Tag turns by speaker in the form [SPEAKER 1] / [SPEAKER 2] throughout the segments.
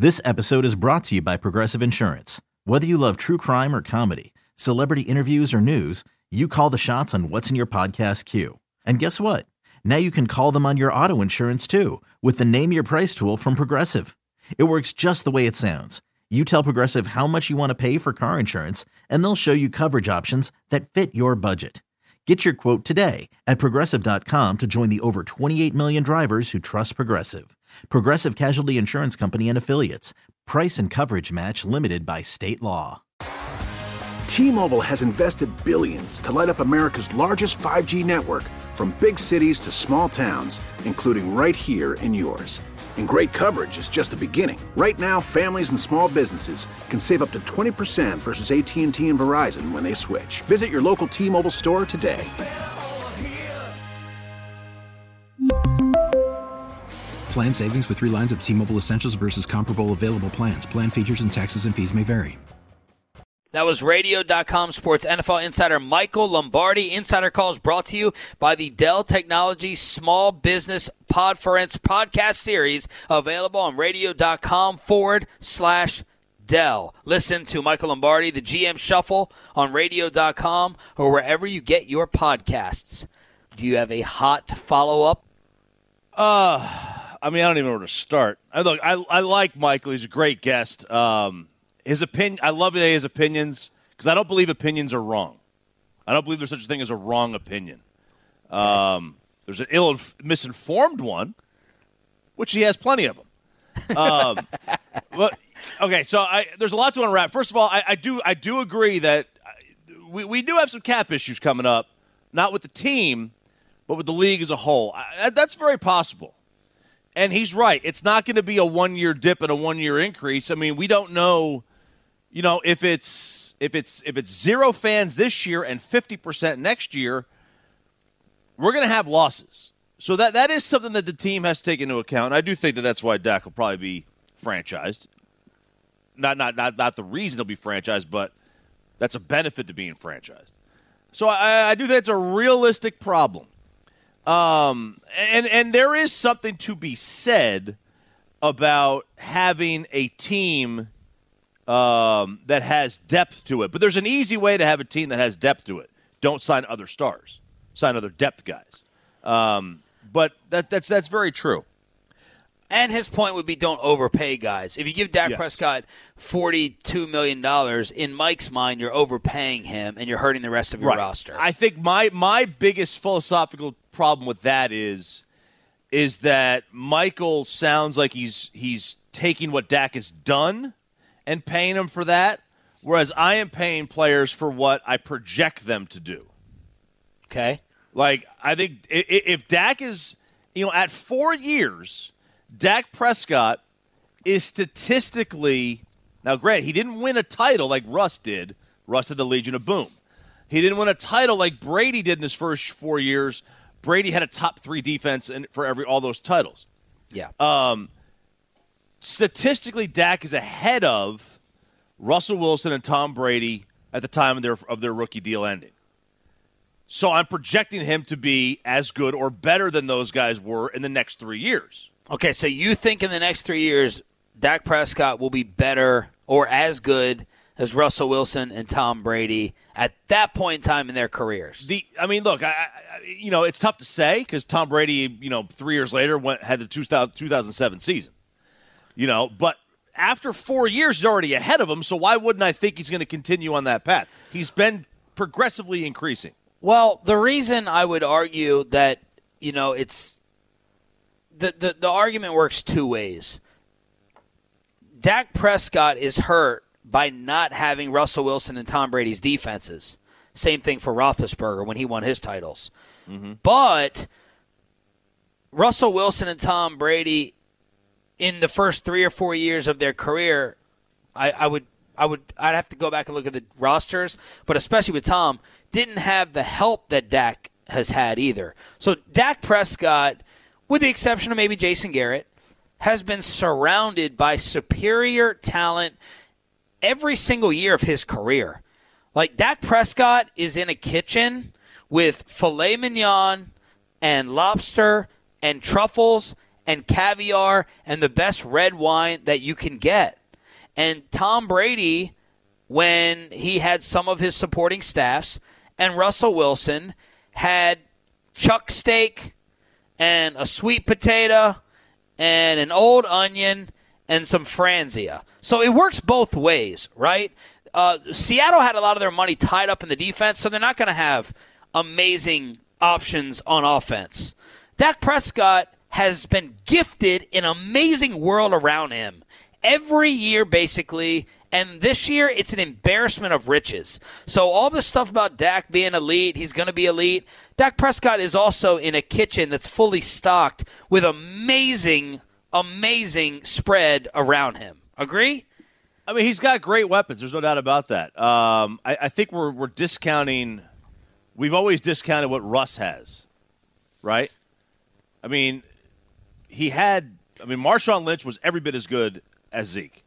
[SPEAKER 1] This episode is brought to you by Progressive Insurance. Whether you love true crime or comedy, celebrity interviews or news, you call the shots on what's in your podcast queue. And guess what? Now you can call them on your auto insurance too with the Name Your Price tool from Progressive. It works just the way it sounds. You tell Progressive how much you want to pay for car insurance, and they'll show you coverage options that fit your budget. Get your quote today at Progressive.com to join the over 28 million drivers who trust Progressive. Progressive Casualty Insurance Company and Affiliates. Price and coverage match limited by state law.
[SPEAKER 2] T-Mobile has invested billions to light up America's largest 5G network, from big cities to small towns, including right here in yours. And great coverage is just the beginning. Right now, families and small businesses can save up to 20% versus AT&T and Verizon when they switch. Visit your local T-Mobile store today.
[SPEAKER 3] Plan savings with 3 lines of T-Mobile Essentials versus comparable available plans. Plan features and taxes and fees may vary.
[SPEAKER 4] That was Radio.com Sports NFL insider Michael Lombardi. Insider Calls brought to you by the Dell Technologies Small Business Podference podcast series, available on Radio.com/Dell. Listen to Michael Lombardi, the GM Shuffle, on Radio.com or wherever you get your podcasts. Do you have a hot follow-up?
[SPEAKER 5] I mean, I don't even know where to start. I like Michael. He's a great guest. His opinion, I love his opinions because I don't believe opinions are wrong. I don't believe there's such a thing as a wrong opinion. There's an misinformed one, which he has plenty of them. But okay, so there's a lot to unwrap. First of all, I do agree that we do have some cap issues coming up, not with the team, but with the league as a whole. That's very possible. And he's right. It's not going to be a 1-year dip and a 1-year increase. I mean, we don't know, if it's 0 fans this year and 50% next year, we're going to have losses. So that is something that the team has to take into account. And I do think that that's why Dak will probably be franchised. Not the reason he'll be franchised, but that's a benefit to being franchised. So I do think it's a realistic problem. And there is something to be said about having a team that has depth to it. But there's an easy way to have a team that has depth to it. Don't sign other stars. Sign other depth guys. But that's very true.
[SPEAKER 4] And his point would be don't overpay guys. If you give Dak Prescott $42 million, in Mike's mind, you're overpaying him and you're hurting the rest of your roster.
[SPEAKER 5] I think my biggest philosophical problem with that is that Michael sounds like he's taking what Dak has done and paying him for that, whereas I am paying players for what I project them to do.
[SPEAKER 4] Okay.
[SPEAKER 5] Like, I think if Dak is, at 4 years, Dak Prescott is statistically, now granted, he didn't win a title like Russ did. Russ had the Legion of Boom. He didn't win a title like Brady did in his first 4 years. Brady had a top 3 defense for all those titles.
[SPEAKER 4] Yeah.
[SPEAKER 5] Statistically, Dak is ahead of Russell Wilson and Tom Brady at the time of their rookie deal ending. So I'm projecting him to be as good or better than those guys were in the next 3 years.
[SPEAKER 4] Okay, so you think in the next 3 years, Dak Prescott will be better or as good as Russell Wilson and Tom Brady at that point in time in their careers?
[SPEAKER 5] Look, it's tough to say because Tom Brady, 3 years later had the 2007 season. But after 4 years, he's already ahead of him, so why wouldn't I think he's going to continue on that path? He's been progressively increasing.
[SPEAKER 4] Well, the reason I would argue that, it's the argument works two ways. Dak Prescott is hurt by not having Russell Wilson and Tom Brady's defenses. Same thing for Roethlisberger when he won his titles. Mm-hmm. But Russell Wilson and Tom Brady, in the first 3 or 4 years of their career, I'd have to go back and look at the rosters, but especially with Tom, didn't have the help that Dak has had either. So Dak Prescott, with the exception of maybe Jason Garrett, has been surrounded by superior talent every single year of his career. Like, Dak Prescott is in a kitchen with filet mignon and lobster and truffles and caviar and the best red wine that you can get. And Tom Brady, when he had some of his supporting staffs, and Russell Wilson had chuck steak and a sweet potato and an old onion and some Franzia. So it works both ways, right? Seattle had a lot of their money tied up in the defense, so they're not going to have amazing options on offense. Dak Prescott has been gifted an amazing world around him every year, basically, and this year it's an embarrassment of riches. So all this stuff about Dak being elite, he's going to be elite. Dak Prescott is also in a kitchen that's fully stocked with amazing spread around him. Agree?
[SPEAKER 5] I mean, he's got great weapons. There's no doubt about that. I think we're discounting. We've always discounted what Russ has, right? I mean, Marshawn Lynch was every bit as good as Zeke.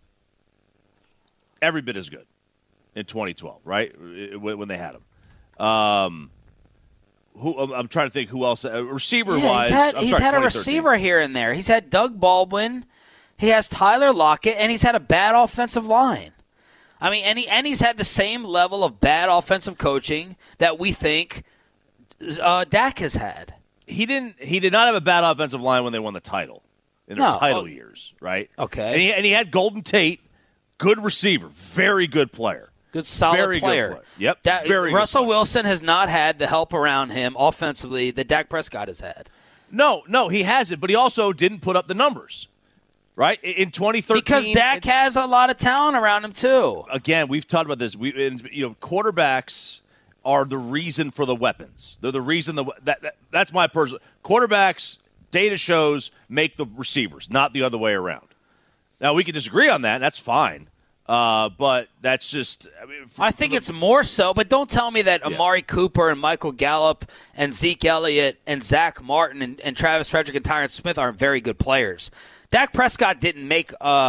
[SPEAKER 5] Every bit as good in 2012, right? When they had him. I'm trying to think who else. Receiver-wise,
[SPEAKER 4] he's had a receiver here and there. He's had Doug Baldwin. He has Tyler Lockett, and he's had a bad offensive line. I mean, and he's had the same level of bad offensive coaching that we think Dak has had.
[SPEAKER 5] He did not have a bad offensive line when they won the title in their title years, right?
[SPEAKER 4] Okay.
[SPEAKER 5] And he had Golden Tate, good receiver, very good player.
[SPEAKER 4] Good, solid
[SPEAKER 5] very
[SPEAKER 4] player.
[SPEAKER 5] Good player. Yep, very good
[SPEAKER 4] Russell
[SPEAKER 5] player.
[SPEAKER 4] Wilson has not had the help around him offensively that Dak Prescott has had.
[SPEAKER 5] No, he hasn't, but he also didn't put up the numbers, right? In 2013.
[SPEAKER 4] Because Dak has a lot of talent around him, too.
[SPEAKER 5] Again, we've talked about this. Quarterbacks are the reason for the weapons. They're the reason that's my personal. Quarterbacks, data shows, make the receivers, not the other way around. Now, we can disagree on that, and that's fine. But that's just.
[SPEAKER 4] I think it's more so, but don't tell me that Amari Cooper and Michael Gallup and Zeke Elliott and Zach Martin and Travis Frederick and Tyron Smith aren't very good players. Dak Prescott didn't make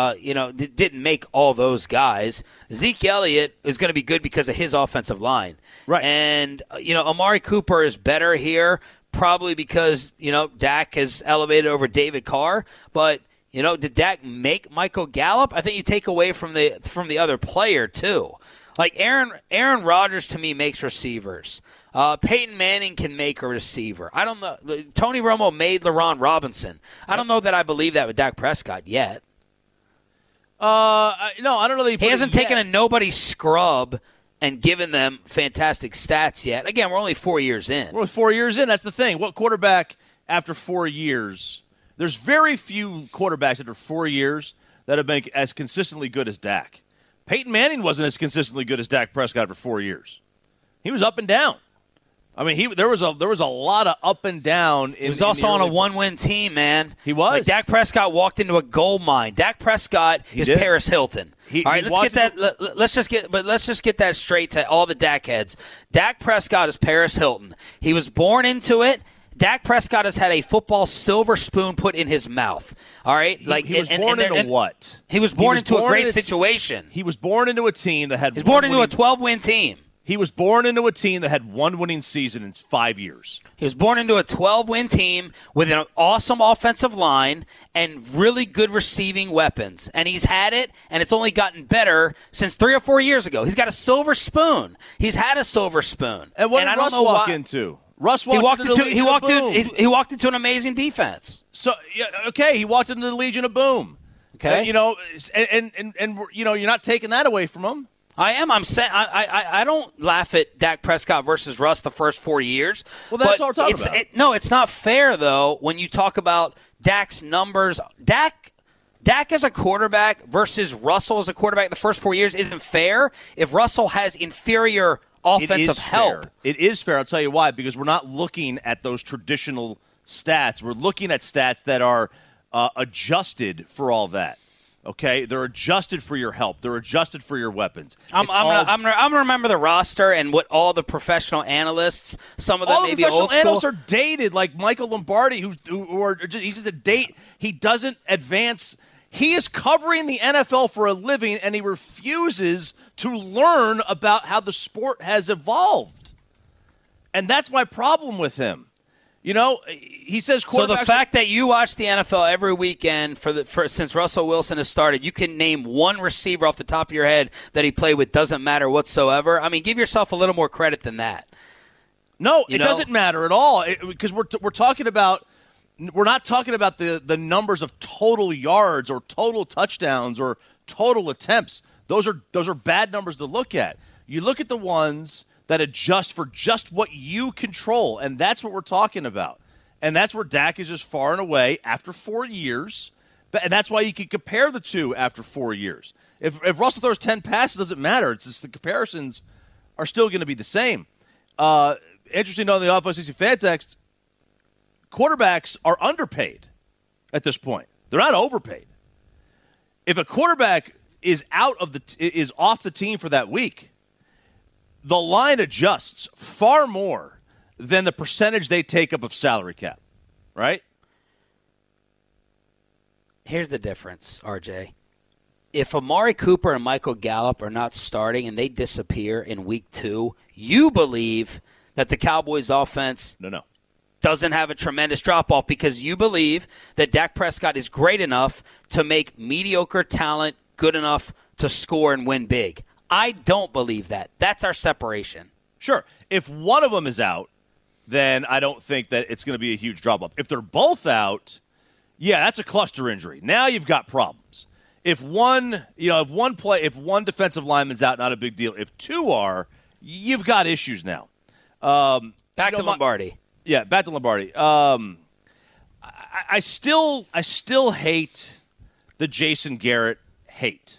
[SPEAKER 4] all those guys. Zeke Elliott is going to be good because of his offensive line,
[SPEAKER 5] right?
[SPEAKER 4] And Amari Cooper is better here, probably because Dak has elevated over David Carr, but. Did Dak make Michael Gallup? I think you take away from the other player, too. Like Aaron Rodgers, to me, makes receivers. Peyton Manning can make a receiver. I don't know. Tony Romo made LaRon Robinson. I don't know that I believe that with Dak Prescott yet.
[SPEAKER 5] No, I don't know that
[SPEAKER 4] he hasn't taken a nobody scrub and given them fantastic stats yet. Again, we're only 4 years in.
[SPEAKER 5] We're 4 years in. That's the thing. What quarterback after 4 years? There's very few quarterbacks after 4 years that have been as consistently good as Dak. Peyton Manning wasn't as consistently good as Dak Prescott after 4 years. He was up and down. I mean, there was a lot of up and down. He
[SPEAKER 4] was also on a one-win team, man.
[SPEAKER 5] He was.
[SPEAKER 4] Like Dak Prescott walked into a gold mine. Dak Prescott is Paris Hilton. All right, let's get that. Let's just get that straight to all the Dak heads. Dak Prescott is Paris Hilton. He was born into it. Dak Prescott has had a football silver spoon put in his mouth. All right,
[SPEAKER 5] he was born into what?
[SPEAKER 4] He was born into a great situation.
[SPEAKER 5] He was born into a team that had.
[SPEAKER 4] He was born into a 12-win team.
[SPEAKER 5] He was born into a team that had one winning season in 5 years.
[SPEAKER 4] He was born into a 12-win team with an awesome offensive line and really good receiving weapons. And he's had it, and it's only gotten better since 3 or 4 years ago. He's got a silver spoon. He's had a silver spoon.
[SPEAKER 5] And what did Russ walk into? Russ walked
[SPEAKER 4] into an amazing defense.
[SPEAKER 5] So he walked into the Legion of Boom.
[SPEAKER 4] Okay,
[SPEAKER 5] and you're not taking that away from him.
[SPEAKER 4] I am. I'm saying I don't laugh at Dak Prescott versus Russ the first 4 years.
[SPEAKER 5] Well, that's what we're talking about.
[SPEAKER 4] It's not fair though when you talk about Dak's numbers. Dak as a quarterback versus Russell as a quarterback the first 4 years isn't fair if Russell has inferior offensive help.
[SPEAKER 5] It is fair. I'll tell you why. Because we're not looking at those traditional stats. We're looking at stats that are adjusted for all that. Okay, they're adjusted for your help. They're adjusted for your weapons.
[SPEAKER 4] I'm gonna remember the roster and what all the professional analysts. Some of them maybe old school.
[SPEAKER 5] All the professional analysts are dated, like Michael Lombardi, who are just he's just a date. He doesn't advance. He is covering the NFL for a living, and he refuses to learn about how the sport has evolved. And that's my problem with him. He says quarterbacks.
[SPEAKER 4] So the fact that you watch the NFL every weekend since Russell Wilson has started, you can name one receiver off the top of your head that he played with, doesn't matter whatsoever. I mean, give yourself a little more credit than that.
[SPEAKER 5] No, it doesn't matter at all because we're talking about. We're not talking about the numbers of total yards or total touchdowns or total attempts. Those are bad numbers to look at. You look at the ones that adjust for just what you control, and that's what we're talking about. And that's where Dak is just far and away after 4 years. And that's why you can compare the two after 4 years. If Russell throws 10 passes, it doesn't matter. It's just the comparisons are still going to be the same. Interesting on the Offensive fan text, quarterbacks are underpaid at this point. They're not overpaid. If a quarterback is off the team for that week, the line adjusts far more than the percentage they take up of salary cap, right?
[SPEAKER 4] Here's the difference, RJ. If Amari Cooper and Michael Gallup are not starting and they disappear in week 2, you believe that the Cowboys offense doesn't have a tremendous drop-off because you believe that Dak Prescott is great enough to make mediocre talent good enough to score and win big. I don't believe that. That's our separation.
[SPEAKER 5] Sure. If one of them is out, then I don't think that it's going to be a huge drop-off. If they're both out, yeah, that's a cluster injury. Now you've got problems. If one defensive lineman's out, not a big deal. If two are, you've got issues now.
[SPEAKER 4] Back to Lombardi.
[SPEAKER 5] Yeah, back to Lombardi. I still hate the Jason Garrett hate.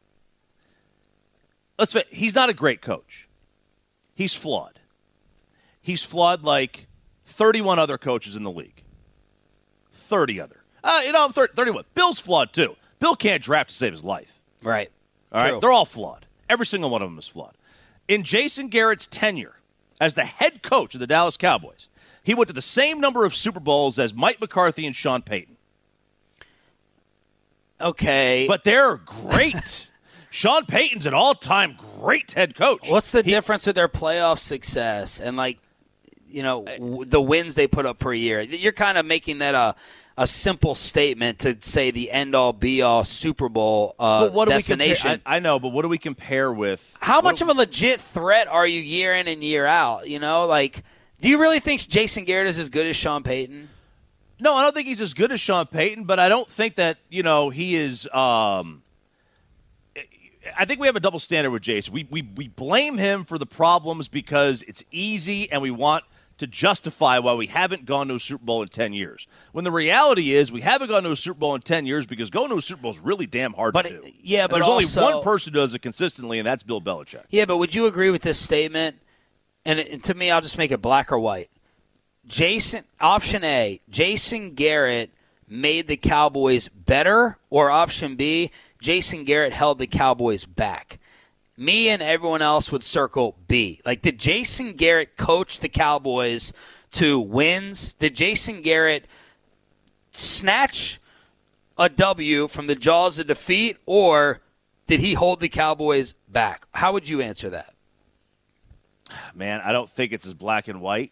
[SPEAKER 5] He's not a great coach. He's flawed. He's flawed like 31 other coaches in the league. 30 other. 31. Bill's flawed too. Bill can't draft to save his life.
[SPEAKER 4] Right.
[SPEAKER 5] All right. They're all flawed. Every single one of them is flawed. In Jason Garrett's tenure as the head coach of the Dallas Cowboys, he went to the same number of Super Bowls as Mike McCarthy and Sean Payton.
[SPEAKER 4] Okay.
[SPEAKER 5] But they're great. Sean Payton's an all-time great head coach.
[SPEAKER 4] What's the difference with their playoff success and, the wins they put up per year? You're kind of making that a simple statement to say the end-all, be-all Super Bowl destination.
[SPEAKER 5] I know, but what do we compare with?
[SPEAKER 4] How much of a legit threat are you year in and year out? Do you really think Jason Garrett is as good as Sean Payton?
[SPEAKER 5] No, I don't think he's as good as Sean Payton, but I don't think that, he is I think we have a double standard with Jason. We blame him for the problems because it's easy and we want to justify why we haven't gone to a Super Bowl in 10 years. When the reality is we haven't gone to a Super Bowl in 10 years because going to a Super Bowl is really damn hard to do.
[SPEAKER 4] Yeah, but
[SPEAKER 5] there's only one person who does it consistently, and that's Bill Belichick.
[SPEAKER 4] Yeah, but would you agree with this statement? And to me, I'll just make it black or white. Option A, Jason Garrett made the Cowboys better, or option B, Jason Garrett held the Cowboys back. Me and everyone else would circle B. Did Jason Garrett coach the Cowboys to wins? Did Jason Garrett snatch a W from the jaws of defeat, or did he hold the Cowboys back? How would you answer that?
[SPEAKER 5] Man, I don't think it's as black and white.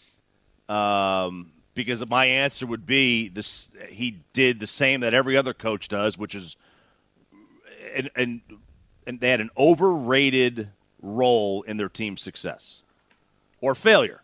[SPEAKER 5] Because my answer would be this: he did the same that every other coach does, which is and they had an overrated role in their team's success or failure.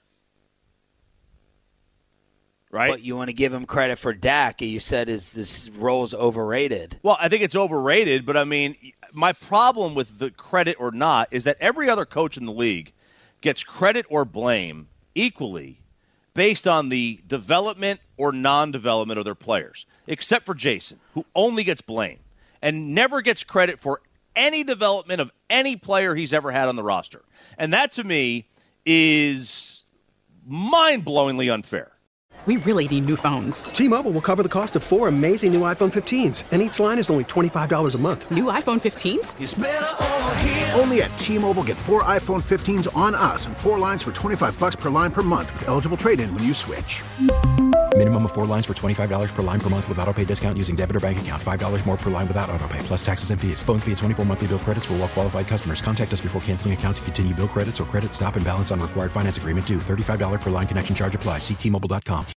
[SPEAKER 5] Right?
[SPEAKER 4] But you want to give him credit for Dak. You said this role's overrated.
[SPEAKER 5] Well, I think it's overrated, but I mean, my problem with the credit or not is that every other coach in the league gets credit or blame equally based on the development or non-development of their players, except for Jason, who only gets blame and never gets credit for any development of any player he's ever had on the roster. And that, to me, is mind-blowingly unfair.
[SPEAKER 6] We really need new phones.
[SPEAKER 7] T-Mobile will cover the cost of 4 amazing new iPhone 15s, and each line is only $25 a month.
[SPEAKER 6] New iPhone 15s?
[SPEAKER 2] It's better over here. Only at T-Mobile, get 4 iPhone 15s on us and 4 lines for $25 per line per month with eligible trade-in when you switch.
[SPEAKER 3] Minimum of 4 lines for $25 per line per month with autopay discount using debit or bank account. $5 more per line without autopay, plus taxes and fees. Phone fee at 24 monthly bill credits for well qualified customers. Contact us before canceling account to continue bill credits or credit stop and balance on required finance agreement due. $35 per line connection charge applies. See T-Mobile.com.